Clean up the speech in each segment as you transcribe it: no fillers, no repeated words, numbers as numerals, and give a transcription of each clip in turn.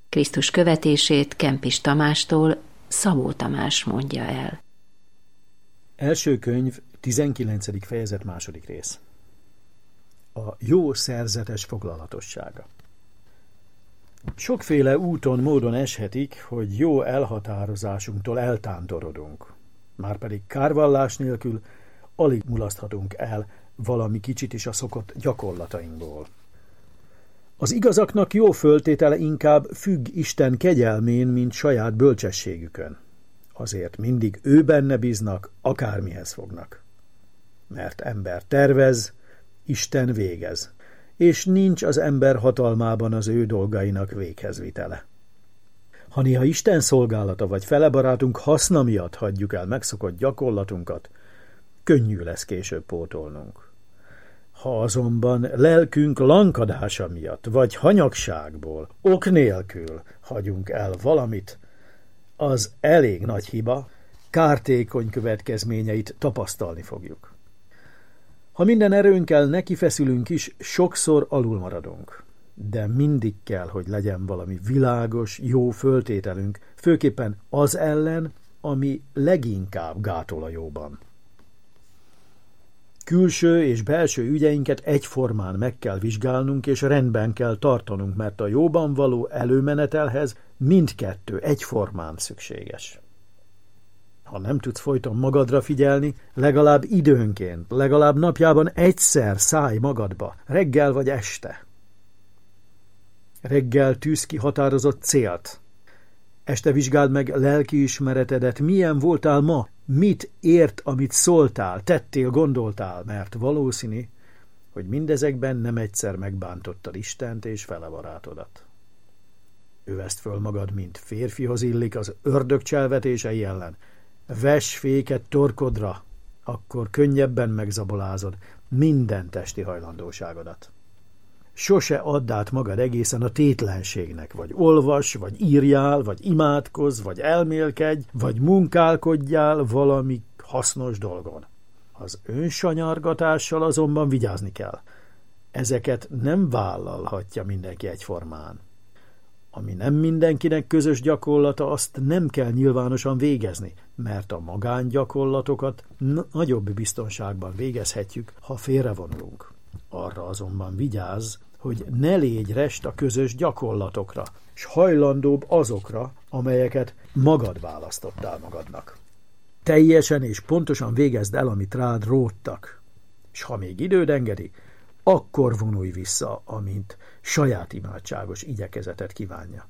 Krisztus követését Kempis Tamástól Szabó Tamás mondja el. Első könyv, 19. fejezet, 2. rész. A jó szerzetes foglalatossága. Sokféle úton, módon eshetik, hogy jó elhatározásunktól eltántorodunk. Márpedig kárvallás nélkül alig mulaszthatunk el valami kicsit is a szokott gyakorlatainkból. Az igazaknak jó föltétele inkább függ Isten kegyelmén, mint saját bölcsességükön. Azért mindig ő benne bíznak, akármihez fognak. Mert ember tervez, Isten végez, és nincs az ember hatalmában az ő dolgainak véghezvitele. Ha néha Isten szolgálata vagy felebarátunk haszna miatt hagyjuk el megszokott gyakorlatunkat, könnyű lesz később pótolnunk. Ha azonban lelkünk lankadása miatt, vagy hanyagságból, ok nélkül hagyunk el valamit, az elég nagy hiba, kártékony következményeit tapasztalni fogjuk. Ha minden erőnkkel nekifeszülünk is, sokszor alul maradunk. De mindig kell, hogy legyen valami világos, jó föltételünk, főképpen az ellen, ami leginkább gátol a jóban. Külső és belső ügyeinket egyformán meg kell vizsgálnunk, és rendben kell tartanunk, mert a jóban való előmenetelhez mindkettő egyformán szükséges. Ha nem tudsz folyton magadra figyelni, legalább időnként, legalább napjában egyszer szállj magadba, reggel vagy este. Reggel tűzz ki határozott célt. Este vizsgáld meg lelkiismeretedet, milyen voltál ma, mit ért, amit szóltál, tettél, gondoltál, mert valószínű, hogy mindezekben nem egyszer megbántottad Istent és felebarátodat. Öveszd föl magad, mint férfihoz illik az ördög cselvetései ellen. Vess féket torkodra, akkor könnyebben megzabolázod minden testi hajlandóságodat. Sose add át magad egészen a tétlenségnek, vagy olvas, vagy írjál, vagy imádkozz, vagy elmélkedj, vagy munkálkodjál valami hasznos dolgon. Az önsanyargatással azonban vigyázni kell. Ezeket nem vállalhatja mindenki egyformán. Ami nem mindenkinek közös gyakorlata, azt nem kell nyilvánosan végezni, mert a magángyakorlatokat nagyobb biztonságban végezhetjük, ha félrevonulunk. Arra azonban vigyázz, hogy ne légy rest a közös gyakorlatokra, s hajlandóbb azokra, amelyeket magad választottál magadnak. Teljesen és pontosan végezd el, amit rád róttak, s ha még időd engedi, akkor vonulj vissza, amint saját imádságos igyekezetet kívánja.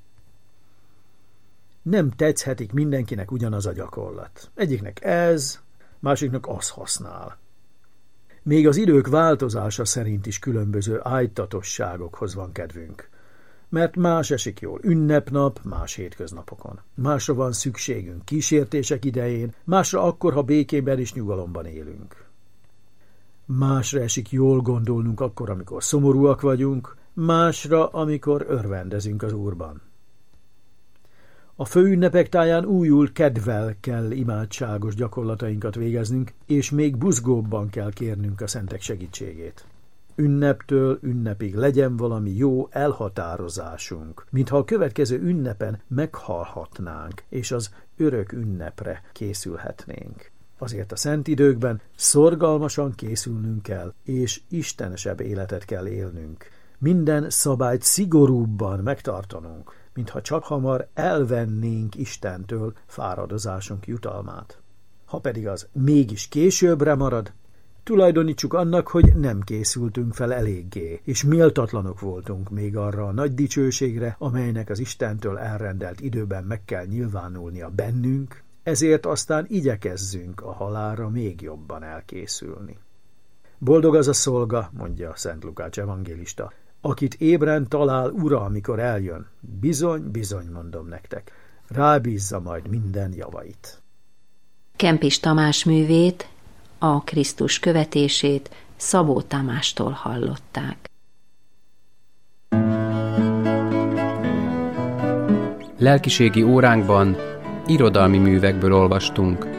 Nem tetszhetik mindenkinek ugyanaz a gyakorlat. Egyiknek ez, másiknak az használ. Még az idők változása szerint is különböző ájtatosságokhoz van kedvünk. Mert más esik jól ünnepnap, más hétköznapokon. Másra van szükségünk kísértések idején, másra akkor, ha békében és nyugalomban élünk. Másra esik jól gondolnunk akkor, amikor szomorúak vagyunk, másra, amikor örvendezünk az Úrban. A főünnepek táján újul kedvel kell imádságos gyakorlatainkat végeznünk, és még buzgóbban kell kérnünk a szentek segítségét. Ünneptől ünnepig legyen valami jó elhatározásunk, mintha a következő ünnepen meghalhatnánk, és az örök ünnepre készülhetnénk. Azért a szent időkben szorgalmasan készülnünk kell, és istenesebb életet kell élnünk. Minden szabályt szigorúbban megtartanunk, mintha csak hamar elvennénk Istentől fáradozásunk jutalmát. Ha pedig az mégis későbbre marad, tulajdonítsuk annak, hogy nem készültünk fel eléggé, és méltatlanok voltunk még arra a nagy dicsőségre, amelynek az Istentől elrendelt időben meg kell nyilvánulnia bennünk, ezért aztán igyekezzünk a halálra még jobban elkészülni. Boldog az a szolga, mondja Szent Lukács evangélista, akit ébren talál ura, amikor eljön. Bizony, bizony, mondom nektek, rábízza majd minden javait. Kempis Tamás művét, a Krisztus követését Szabó Tamástól hallották. Lelkiségi óránkban irodalmi művekből olvastunk.